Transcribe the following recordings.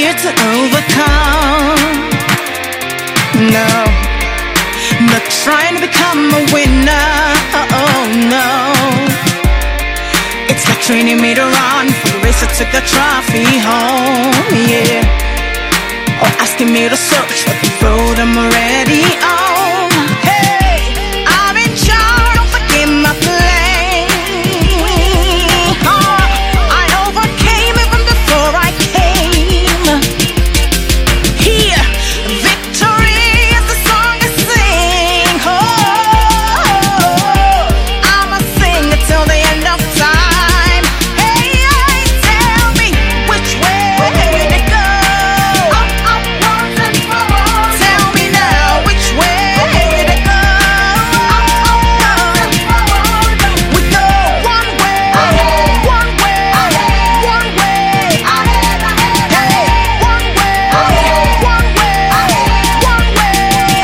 here to overcome. No, not trying to become a winner. Oh no, it's like training me to run for the race that took the trophy home. Yeah, or asking me to search for the road I'm already on. Hey, I'm in charge, don't forget my plane. I overcame even before I came. Here, victory is the song I sing. Oh, I'ma sing it till the end of time. Hey, tell me which way to go. Tell me now which way to go. We go one way, one way, one way. Hey, one way, one way, one way.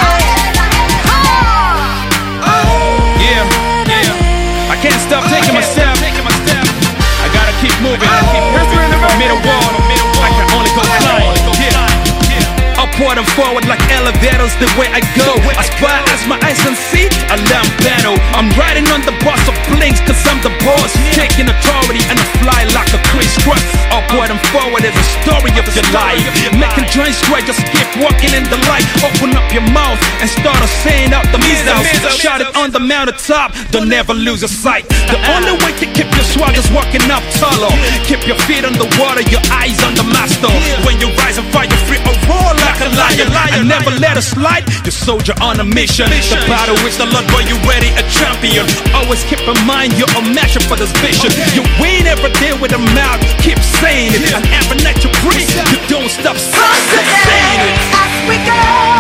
Yeah, I can't stop taking my step. I gotta keep moving. I'm middle wall. I can only go climb. Yeah. Upward and forward like elevators, the way I go. As far as my eyes can see, I learn battle. I'm riding on the bus of blinks, cause I'm the boss. Taking authority and I fly like a crisscross. Upward and forward is a story of your life. Making joints straight, just keep walking in the light. Open up your mouth and start saying out the missiles. Shout it on the mountaintop, don't ever lose your sight. The only way to keep your swag is walking up taller. Keep your feet on the water, your eyes on the master. When you rise and fight, you're free or roar like a lion. And never let it slide, you're soldier on a mission. The battle is the Lord, boy, you ready, a champion. Always keep in mind you're a match for this vision. You win every day with a mouth, keep saying it. And every night you breathe, you don't stop saying it. As we go.